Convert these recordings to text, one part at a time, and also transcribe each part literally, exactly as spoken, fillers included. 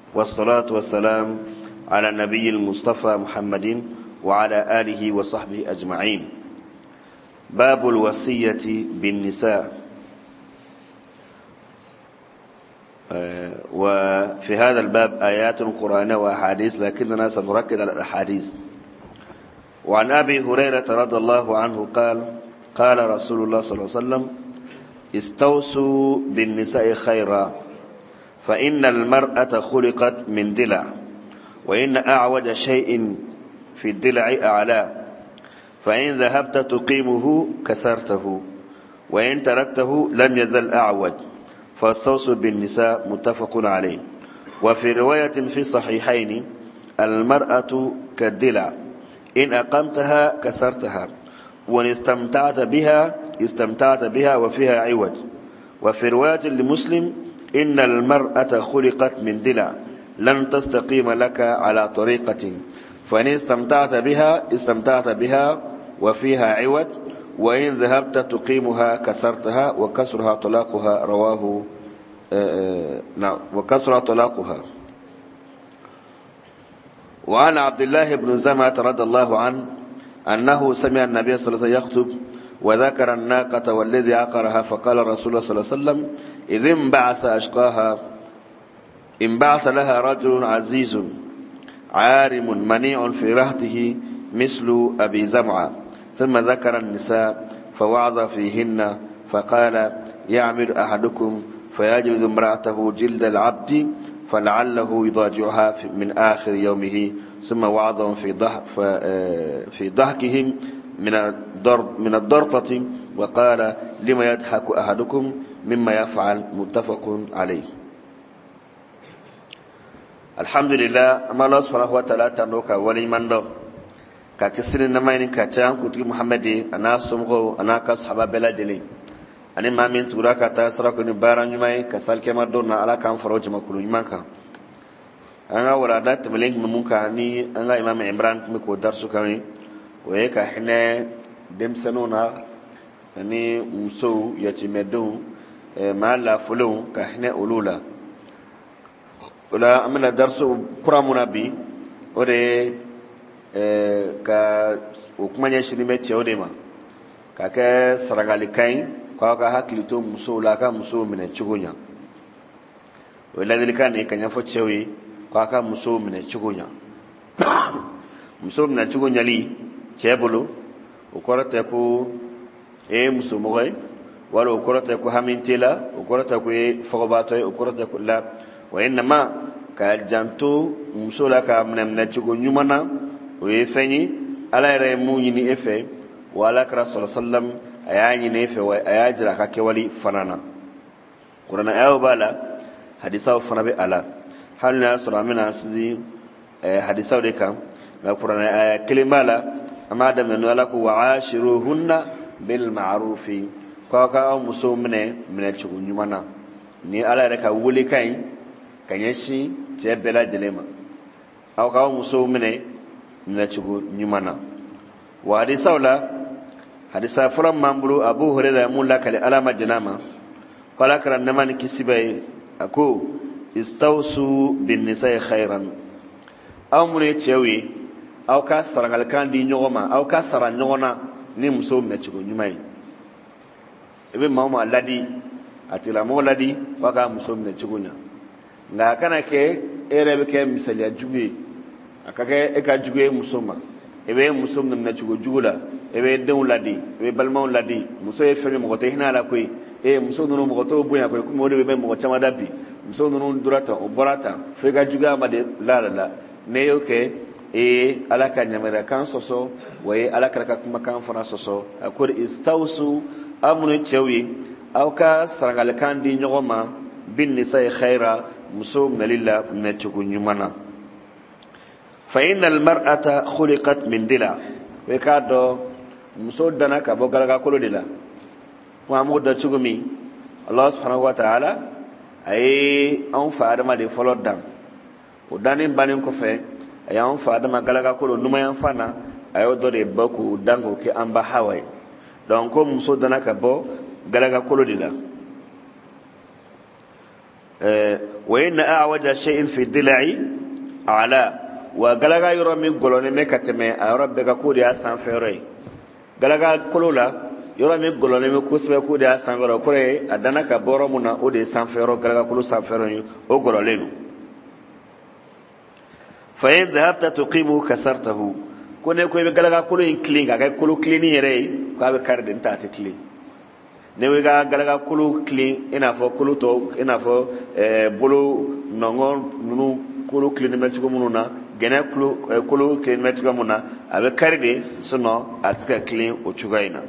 والصلاة والسلام على النبي المصطفى محمد وعلى آله وصحبه أجمعين. باب الوصية بالنساء. وفي هذا الباب آيات قرآنية وأحاديث، لكننا سنركز على الأحاديث. وعن أبي هريرة رضي الله عنه قال قال رسول الله صلى الله عليه وسلم: استوصوا بالنساء خيرا، فإن المرأة خلقت من ضلع، وإن أعوج شيء في الضلع أعلاه، فإن ذهبت تقيمه كسرته، وإن تركته لم يزل أعوج، فاستوصوا بالنساء. متفق عليه. وفي رواية في صحيحين: المرأة كالضلع، إن أقمتها كسرتها، وإن استمتعت بها استمتعت بها وفيها عوج. وفي رواية لمسلم: إن المرأة خلقت من ضلع، لن تستقيم لك على طريقة، فإن استمتعت بها استمتعت بها وفيها عوج، وإن ذهبت تقيمها كسرتها، وكسرها طلاقها. رواه نعم وكسرها طلاقها. وعن عبد الله بن زمعة رضي الله عنه أنه سمع النبي صلى الله عليه وسلم يخطب وذكر الناقة والذي عقرها، فقال رسول الله صلى الله عليه وسلم: إذ انبعث أشقاها، انبعث لها رجل عزيز عارم منيع في رهته مثل أبي زمعة. ثم ذكر النساء فوعظ فيهن، فقال: يعمل أحدكم فيجلد امرأته جلد العبد فلعله يضاجعها من آخر يومه. ثم وعظهم في ضحك في ضحكهم من الضرب من الضرطة، وقال: لما يضحك أحدكم مما يفعل. متفق عليه. الحمد لله. أما الله سبحانه وتعالى تنوك ولي من دو كاكسر نماين كاتشان كتب محمد أنا سمغو أنا كصحابة بلا دلي أنا ما من تورا كتا سرقني باران يماي كسال كما دونا على كام فروج ما كلو يمانكا. أنا ورادات ملك ممكا أني أنا إمام عمران مكو درسو كمي وهيك إحنا دم سنونا أني مسو يتمدون ما لا فلون كإحنا أولولا ولا أمنا درسو كرامنا بي ودي ka ukumanya shilimeti odema kaka saragali kain kwa ka haklito muso la ka muso mina chugunya wala dilika ne kanya fo chewi kwa ka muso mina chugunya muso mina chugunya li chebulu ukorata ku e muso moy wala ukorata ku hamintila ukorata ku fogobato ukorata ku la wa inma ka janto muso la ka mina chugunya mana ويفني على رموني نيفه وعلى كرسول صلى الله عليه وسلم أياني نيفه وأياجر كاكولي فنانا قرآن أيو بالا حديثه فنا بألا حالنا سورة من أسدي حديثه ذكر ما قرآن أي كلمة لا أما دم نقولك وعاشروهن بالمعروف كاكا أو مسومنة من الشغل يمانا ني على رك ولي كاين كنيشي تبلا دلما أو كاو مسومنة نشكو نيمانا. وحديثه لا حديثه فرام مامبلو أبو هريرة مولا كله علامة جناما قال كرن نمان كسبه أكو استوصوا بالنساء خيرا أو من تشوي أو كسر على كان دي نوما أو كسر نونا نمسوم نشكو نيماي إبن ماما لدي أتلا مو لدي وكا مسوم نشكو نيا لا كنا كه إيربك مثال يجوي akake eka juge musoma ebe musom namna jugo jugula ebe deun ladi ebe balmaun ladi muso e fere mo te hina la koy e muso nunu mo to buya koy ko modi be mo chama dabi muso nunu durata o borata fe ga juga ma de la la ne yoke e alaka nyamera kan soso way alaka ka kuma kan fara soso akur istausu amunu chewi aw ka sarangal kan di nyogoma bin nisa khaira muso nalilla na chugo nyumana. فإن المرأة خلقت من دلع وكادو مسودنا كبوغالغا كولو دلا وامود تشغمي الله سبحانه وتعالى أي أن فادما دي فلو دان ودانين بانين كوفي أي أن فادما غالغا كولو نما ينفانا أي ودو دي بوكو دانكو كي أمبا هاوي دونكو مسودنا كبو غالغا كولو دلا wa inna a'waja shay'in fi dil'i ala wa galaga yoro min golone me kateme a rabbe ka kudi asan fere galaga kulula yoro min golone me kusbe kudi asan fere kore adana ka boro muna o de san fere galaga kulu san fere o gololenu fa in dhahabta tuqimu kasartahu kone ko be galaga kulu in clean ga kulu clean yere ka be karde nta te clean ne we ga galaga kulu clean ina fo kulu to ina fo eh bulu nongon nunu kulu clean me tugo mununa gene kulu kulu clean me tugo mununa abe karde suno atka clean o chugaina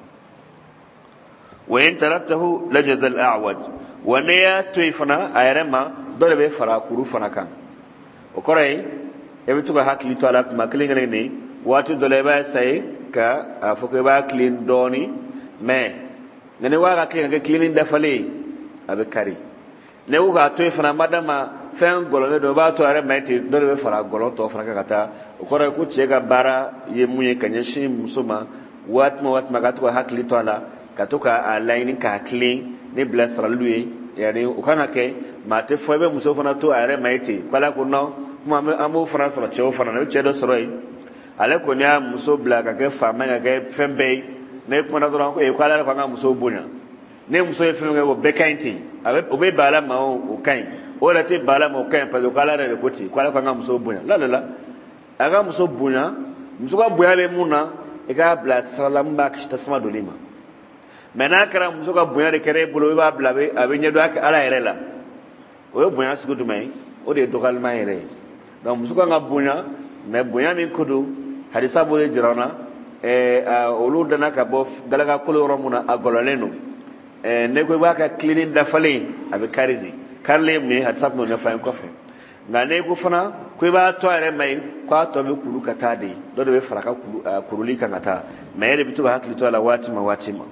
wa in taraktahu lajad al a'waj wa niya tuyfana ayrema dole be fara kuru fana kan o koray ebe tugo hakli to ala kuma clean ne watu dole ba sai ka afuke ba clean doni me ngene waga clean ga clean dafale abe kari ne wuga to ifana madama fen golone do ba to are meti do be fara golo to fara kata o kore ku chega bara ye munye kanyeshi musuma watma watma ga to hakli to ala katoka alaini ka clean ne blessra lui yani o kana ke mate fobe muso fana to are meti kala ku no kuma amu fara sra che o fara ne che do sroi ale ko nya muso blaga ke fama ga ke fembe ne kuma na ko e kwala ko nga muso bunya ne muso e fenga wo bekainti abe obe bala ma o kain o la te bala ma o kain pa ko kala re ko ti kwala ko nga muso bunya la la la aga muso bunya muso ka buya le muna e ka bla salam ba ki ta sama dolima mena kara muso ka bunya de kere bulo ba bla be abe nyedo ak ala ere la o bunya su gudu mai o de dokal mai ere donc muso ka nga bunya me bunya mi kudu hadisa bole jirana eh olu dana ka bo galaga kolo romuna agololenu eh ne ko ba ka cleaning da fale abe karidi karle mi hadisa mo na fa en kofe ngane ko fana ko ba to are mai ko to be kulu kata de do do be faraka kulu kuruli kan ata mai de bitu hakli to ala wati ma wati ma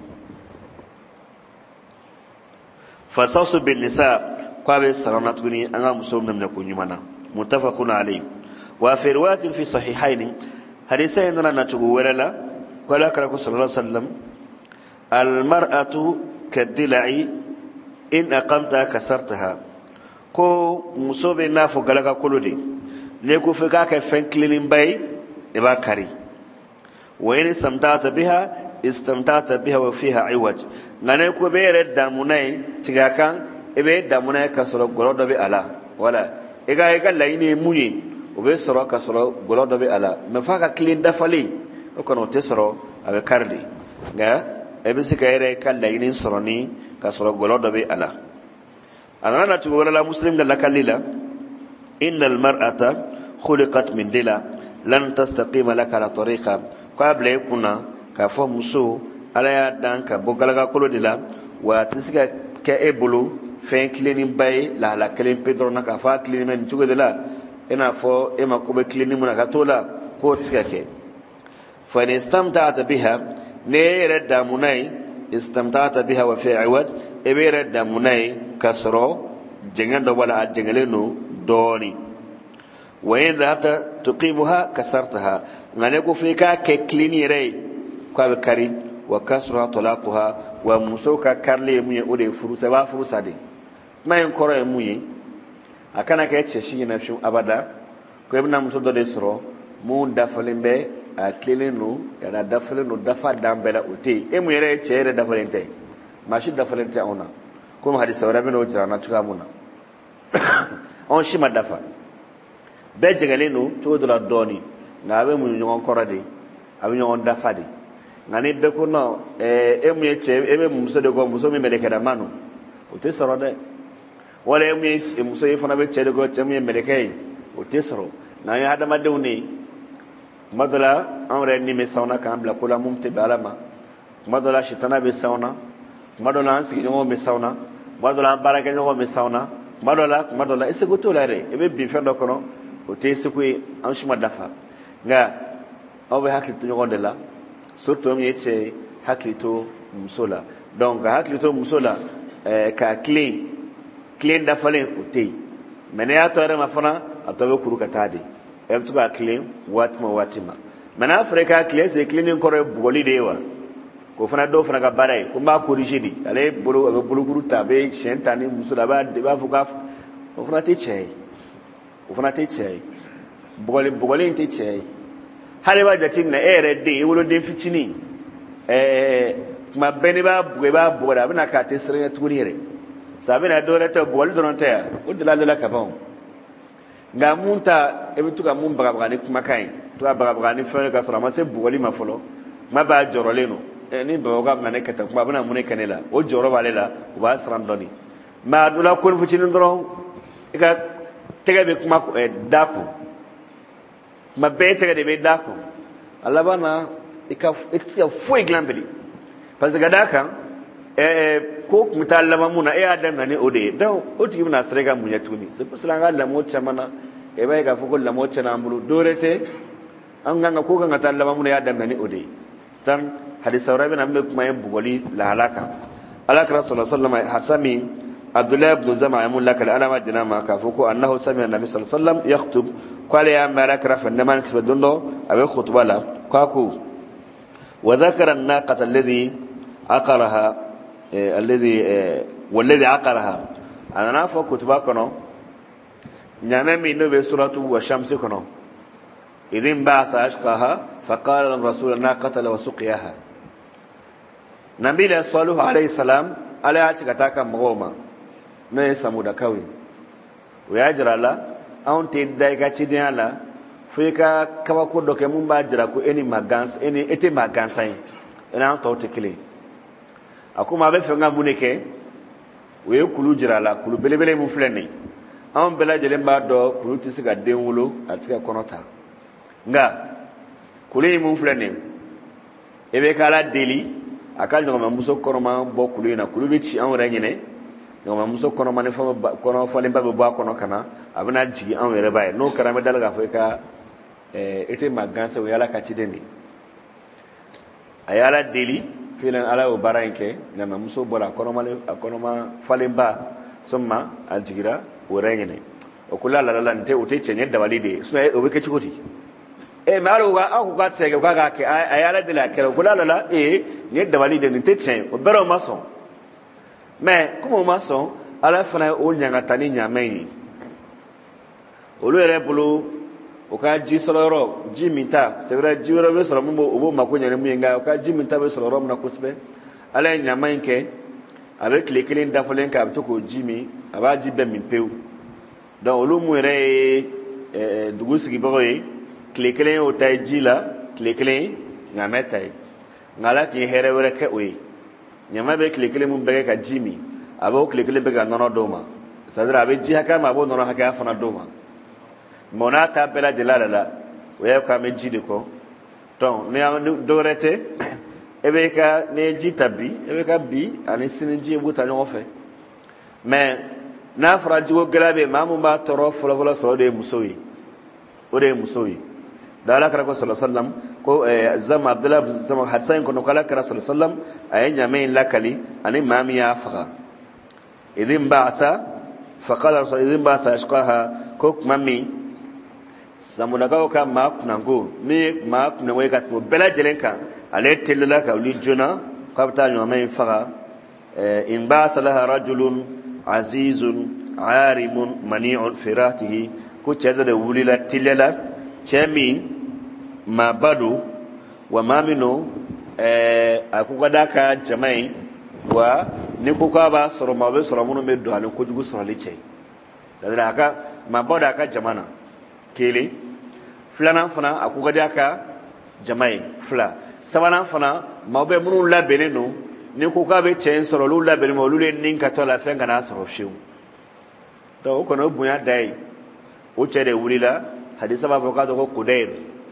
fasasu bin nisa ko be saranatu ni anga musum namna ko nyumana muttafaqun alayhi wa fi riwayatin fi sahihayn hadisa indana natugo wala wala kala ko sallallahu alaihi wasallam al mar'atu kadilai in aqamta kasartaha ko musobe nafo galaga kolode ne ko fe ka ka fen cleaning bay e ba kari wa in istamta'ta biha istamta'ta biha wa fiha iwaj ngane ko be redda munai tigakan e be damunai kasoro gorodo be ala wala e ga e ga layni munyi obe soro ka soro golodo be ala me faka clean dafali o kono te soro abe kardi ga ebe sikaire kala inin soro ni ka soro golodo be ala anana tu wala muslim gal kalila innal mar'ata khuliqat min dila lan tastaqima laka la tariqa qabla kuna ka fo muso ala ya danka bogalaga kolo dila wa tisika ke ebulu fen cleaning bay la la clean pedro na ka fa cleaning men tugo dila ina fo ema ko be cleaning muna katola ko tsikake fa in istamta'ta biha ne radda munai istamta'ta biha wa fi iwad e be radda munai kasro jengando wala jengaleno doni wa in dhahabta tuqimuha kasartaha ngane ko fi ka ke cleaning rei ko be kari wa kasra talaquha wa musoka karle muye ode furusa ba furusa de mayin koro e muye akana ka yace shi na shin abada ko ibn muso do desro mu dafalimbe a cleaninu yana dafalinu dafa dambela uti e mu yere chere dafalinte mashi dafalinte ona kuma hadisi wala bino jirana tuga muna on shi madafa be jegalenu to do la doni ngabe mu nyon korade abi nyon dafade ngani be ko no e e mu yeche e be muso de go muso mi meleke da manu uti sorode wala emi muso yefana be cede go temu melekay o tesro na ya hada madewni madala amre ni me sauna kan bla kula mumte balama madala shitana be sauna madala ansi ngo me sauna madala baraka ngo me sauna madala madala esego to lare e be bi fendo kono o tesu ku an shima dafa nga awe hakli to ngo la surtout mi ete hakli to musola donc hakli to musola ka clean clean da falen uti mene ya tore mafana atobe kuru katade e tuka clean watma watima mana afrika clean se cleaning kore bugoli dewa ko fana do fana ka barai ko ma corriger di ale bolo bolo kuru tabe shentani musula ba de ba fuka o fana tɛ cɛ ye o fana tɛ cɛ ye bugɔli bugɔli in tɛ cɛ ye hali b'a jateminɛ e yɛrɛ den i woloden fitinin ɛɛ tuma bɛɛ n'i b'a bugɔ i b'a bugɔ de a bɛna k'a tɛ siran tuguni yɛrɛ sa a bɛna dɔwɛrɛ tɛ bugɔli dɔrɔn tɛ yan o dala la ka ban nka mun ta e bɛ to ka mun bagabaga ni kumakan ye to ka bagabaga ni fɛn ka sɔrɔ a ma se bugɔli ma fɔlɔ kuma b'a jɔrɔlen don ɛ ni babaga bɛna ne kɛta kuma a bɛna mun ne kɛ ne la o jɔyɔrɔ b'ale la o b'a siran dɔɔni mɛ a donna koni fitinin dɔrɔn i ka tɛgɛ bɛ kuma ɛ da kun kuma bɛɛ e tɛgɛ de bɛ da kun a laban na i ka i tɛ se ka foyi dilan bilen parce que ka d'a kan ɛɛ ko kun bɛ taa laban mun na e y'a daminɛ ni o de ye donc o tigi bɛna siran i ka mun ɲɛ tuguni c'est pour cela an ka lamɔ caman na e b'a ye k'a fɔ ko lamɔ tiɲɛna an bolo dɔwɛrɛ tɛ an kan ka ko kan ka taa laban mun na e y'a daminɛ ni o de ye tan hadisa wɛrɛ bɛ na min bɛ kuma ye bugɔli lahala kan alakira sallallahu alaihi wasallam hadisa min abdullahi ibn zama ye mun lakale ala ma jɛn'a ma k'a fɔ ko annahu sami'a nabi sallallahu alaihi wasallam yakhutub k'ale y'a mɛn alakira fɛ nɛma ni kisɛ don dɔ a bɛ khutuba la k'a ko wa dhakara an-naqata alladhi aqaraha alladhi walladhi aqaraha a nana fɔ kutuba kɔnɔ ɲamɛ min n'o bɛ suratu wa shamsi kɔnɔ idin ba'atha ashqaha faqala lahum rasulullah naqata wa suqiyaha nabi la sallallahu alayhi salam ala ya ci ka taa ka mɔgɔw ma n'o ye samudakaw ye o y'a jira la anw tɛ da i ka cidenya la fo i ka kabako dɔ kɛ mun b'a jira ko e ni maa gansan e ni e tɛ maa gansan ye e n'an tɔw tɛ kelen ye a ko maa bɛ fɛ ka mun de kɛ o ye kulu jira la kulu belebele mun filɛ nin ye anw bɛɛ lajɛlen b'a dɔn kulu tɛ se ka den wolo a tɛ se ka kɔnɔ ta nka kulu in mun filɛ nin ye e bɛ k'ala deli a ka ɲɔgɔnmamuso kɔnɔma bɔ kulu in na kulu bɛ ci anw yɛrɛ ɲinɛ ɲɔgɔnmamuso kɔnɔma ni kɔnɔ fɔlenba bɛ bɔ a kɔnɔ ka na a bɛna jigin anw yɛrɛ b'a ye n'o kɛra an bɛ dala k'a fɔ i ka ɛɛ e tɛ maa gansan o ye ala ka ciden de ye a ye ala deli filen ala y'o baara in kɛ ɲɔgɔnmamuso bɔra a kɔnɔma a kɔnɔma falenba sɔnma a jigira o yɛrɛ ɲinɛ o ko la la la nin tɛ o tɛ cɛ ɲɛ dabali de ye sinon o bɛ kɛ cogo di ee mɛ ala ko aw ko k'a tɛ se kɛ k'a k'a kɛ a ye ala deli a kɛra o ko la la la ee nin ye dabali de ye nin tɛ tiɲɛ ye o bɛɛ o ma sɔn mɛ komi o ma sɔn ala fana ye o ɲangata ni ɲamɛ ye olu yɛrɛ bolo o ka ji sɔrɔ yɔrɔ ji min ta c'est vrai ji wɛrɛ bɛ sɔrɔ mun b'o o b'o mako ɲɛ ni mun ye nka o ka ji min ta bɛ sɔrɔ yɔrɔ min na kosɛbɛ ala ye ɲama in kɛ a bɛ tile kelen dafalen kɛ a bɛ to k'o ji min a b'a ji bɛɛ min pewu donc olu mun yɛrɛ ye ɛɛ dugu sigibagaw ye tile kelen y'o ta ye ji la tile kelen ye ɲamɛ ta ye nka ala tun ye hɛrɛ wɛrɛ kɛ o ye ɲama bɛ tile kelen mun bɛɛ kɛ ka ji min a b'o tile kelen bɛ ka nɔnɔ d'o ma c'est à dire a bɛ ji hakɛya ma a b'o nɔnɔ hakɛya fana d'o ma mɛ n'a ta bɛɛ lajɛlen la o y'a k'an bɛ ji de kɔ donc ni dɔwɛrɛ tɛ e bɛ ka ni ye ji ta bi e bɛ ka bi ani sini ji e b'u ta ɲɔgɔn fɛ mɛ n'a fɔra jiko gɛlɛya bɛ yen maa min b'a tɔɔrɔ fɔlɔfɔlɔ sɔrɔ o de ye musow ye o de ye musow ye da ala kɛra ko sɔlɔ sɔlɔm ko ɛɛ zama abudulayi zama hadisa in kɔnɔ ko ala kɛra sɔlɔ sɔlɔm a ye ɲamɛ in lakali ani maa min y'a faga idin ba'asa faqala rasul idin ba'asa ashqaha ko kuma min samudakaw ka maa kunanko min ye maa kunanko ye ka tɛmɛ bɛɛ lajɛlen kan ale telila ka wuli joona k'a bɛ taa ɲamɛ in faga ɛɛ in ba'asa laha rajulun azizun arimun mani'un firatihi ko cɛ dɔ de wulila teliyala cɛ min maaba don wa maa min don ɛɛ a ko ka d'a ka jama ye wa ni ko k'a b'a sɔrɔ maa bɛ sɔrɔ minnu bɛ don ani kojugu sɔrɔli cɛ c'est à dire a ka maaba don a ka jama na kelen filanan fana a ko ka di a ka jama ye fila sabanan fana maa bɛ minnu labɛnnen don ni ko k'a bɛ cɛ in sɔrɔ olu labɛnnen ma olu de ni ka tɔ la fɛn kana sɔrɔ fiyewu donc o kɔni o bonya da ye o cɛ de wulila hadisa b'a fɔ k'a tɔgɔ ko kudayr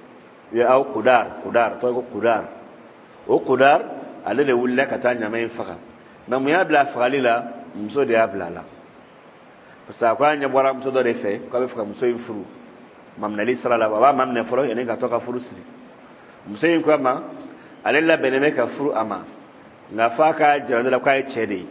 aw kudar kudar tɔgɔ ko kudar o kudar ale de wulila ka taa ɲama in faga mɛ mun y'a bila a fagali la muso de y'a bila a la parce que a ko a ɲɛ bɔra muso dɔ de fɛ k'a bɛ fɛ ka muso in furu maminɛli sira la a b'a maminɛ fɔlɔ yanni ka to ka furu siri muso in ko a ma ale labɛnnen bɛ ka furu a ma nka f'a ka jira dɔ la k'a ye cɛ de ye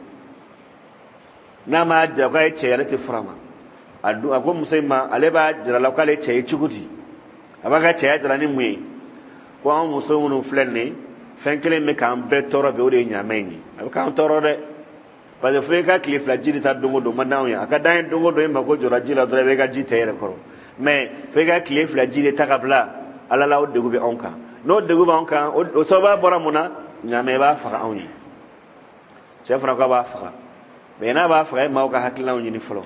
n'a ma jira k'a ye cɛ ye ale tɛ furu a ma a dun a ko muso in ma ale b'a jira la k'ale cɛ ye cogo di a b'a ka cɛya jira ni mun ye ko an muso minnu filɛ nin ye fɛn kelen bɛ k'an bɛɛ tɔɔrɔ bi o de ye ɲaamɛ in ye a bɛ k'an tɔɔrɔ dɛ parce que fo ka kile fila ji ta dongo do manaw ya aka dan dongo do ma ko jora ji la do be ka ji tere ko mais fo ka kile fila ji ta kabla ala la o de go be onka no de go be onka o so ba bora muna nyame ba fa awni chef ra ko ba fa be na ba fa ma ko hakila awni ni folo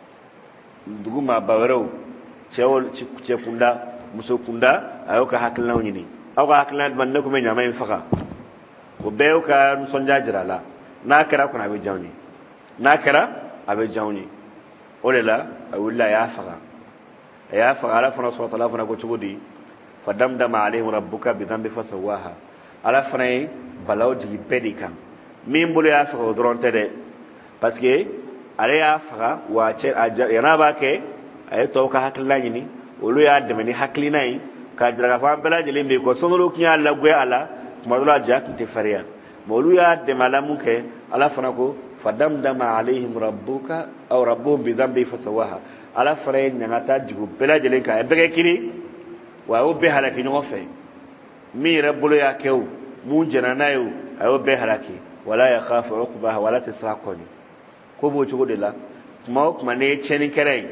duguma bawero cewol ce kunda muso kunda ayo ka hakilna nyini aw ka hakilna man ne ko me nyama en faka o bew ka sonja jira la na kara ko na be jawni na kara abe jawni o le la awilla ya faka ya faka ala fana subhanahu wa ta'ala fana ko cugudi fadamdama alaihim rabbuka bi dhanbi fasawaha ala fana balaw di pedikan min bulu ya faka dronte de parce que ale ya faka wa ce yana ba ke ay to ka hakilna nyini olu ya demeni haklina yi ka jira fa bela jele be ko sonolo kiya la gwe ala madula jak te fariya molu ya demala munke ala fana ko fadamdama alaihim rabbuka aw rabbuhum bi dhanbi fasawaha ala fare nyangata jigu bela jele ka e bege kiri wa o be halaki nyo fe mi rabbulu ya kew mu jana nayo ayo be halaki wala yakhafu uqbaha wala tasraquni ko bo chugo de la kuma kuma ne cheni kere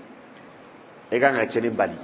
e ga nga cheni bali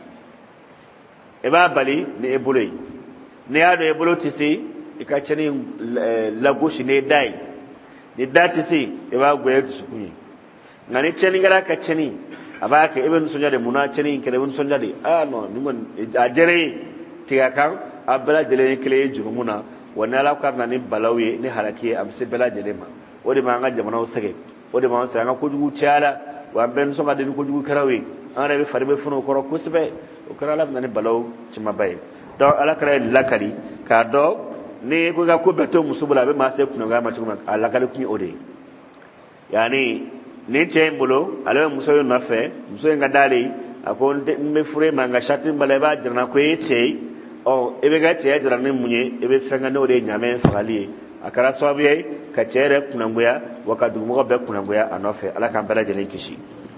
e ba bali ne ebolo yi ne ya do ebolo tisi e ka cheni la gauche ne dai ne dati si e ba gwe tu kunyi ngani cheni gara ka cheni aba ka ibn sunya de muna cheni kele ibn sunya de ah no ni mon a jere tiga kan abala dele kele jurumuna wana la ka ngani balawi ne haraki am se bala dele ma odi ma nga jamana usage odi ma sa nga ko jugu tiala wa ben so ga de ko jugu karawi an rabe farbe funo koro kusbe o kara la ngani balaw cima bay do ala kara lakali ka do ne ko ga ko beto musubula be ma se kuno ga ma cima ala kala kuni ode yani ne chembolo ala muso yo nafe muso nga dali akon me fure manga shatin baleba jirna ko yece o ebe ga tiya jirna ne munye ebe fenga no de nyame fagali akara sobiye ka chere kunangoya wakadu mo be kunangoya anofe ala kan bala jelen kishi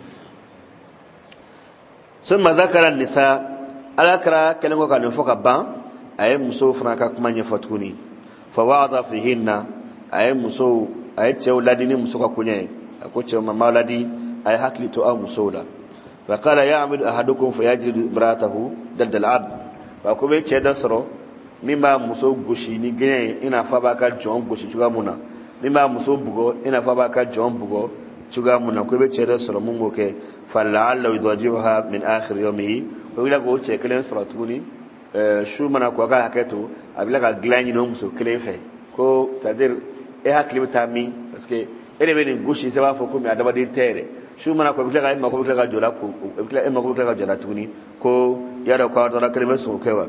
summa dhakara an-nisa ala kara kelengo kan foka ban ay muso franka kuma nya fatuni fa wa'ada fihinna ay muso ay cew ladini muso ka kunye ko cew mama ladi ay hakli to am musoda fa qala ya'mud ahadukum fayajlidu imratahu daldal abd fa ko be ce da soro mimba muso gushi ni gene ina fa baka jon gushi chuga muna mimba muso bugo ina fa baka jon bugo chuga muna ko be ce da soro mun goke fa la'alla yudwajiha min akhir yawmihi ko ila go ce kelen soro tuni shu mana ko ga haketo abila ga glani no muso kelen fe ko c'est-à-dire e hakli bitami parce que ele be ni gushi se ba fo ko mi adaba din tere shu mana ko bitla ga ma ko bitla ga jola ko bitla e ma ko bitla ga jola tuni ko yara ko to la kelme so kewa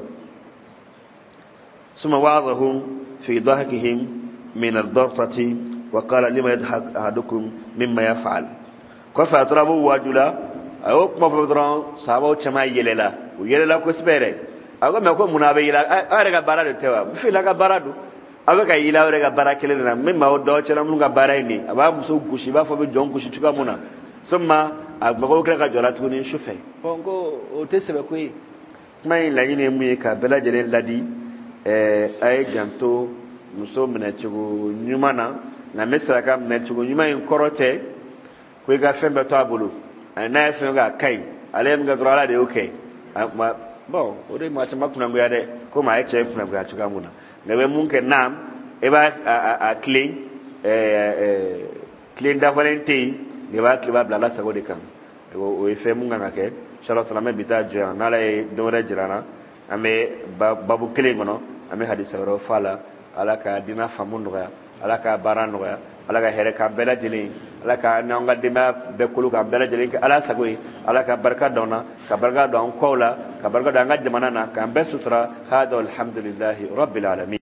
ثم وعظهم في ضحكهم من الضرطة وقال لما يضحك أحدكم مما يفعل كفى ترابو واجلا أو كما فدران سابو چما يللا ويللا كسبره أو ما يكون منابي يلا أرجع بارد توا في لك بارد أو كي يلا أرجع بارد كلنا مما هو دوا چلا منو كباريني أبا مسو كوشيبا فبي جون كوشي تكا منا ثم أبغى كلك جولا توني شوفه بونكو وتسبة كوي ما يلاقيني ميكا بلا جلين لدي eh ay ganto muso mena chugo nyumana na mesra ka mena chugo nyuma in korote ko ga fembe to abulu na fe ga kai ale mga drala de okay ma bon ore ma chama kuna ngoya de ko ma eche kuna ngoya chuga muna ngabe munke nam e ba a clean eh clean da valentine ne ba kliba bla la sago de kan o e fe munga ngake charlotte la me bita jo na lay do re jirana ame babu kelen gono ame hadisa ro fala alaka dina famundu ya alaka baranu ya alaka here ka bela jeli alaka nonga dima be kulu ka bela jeli ala sagoi alaka barka dona ka barka don kola ka barka danga jamana na ka be sutra hada alhamdulillah rabbil alamin.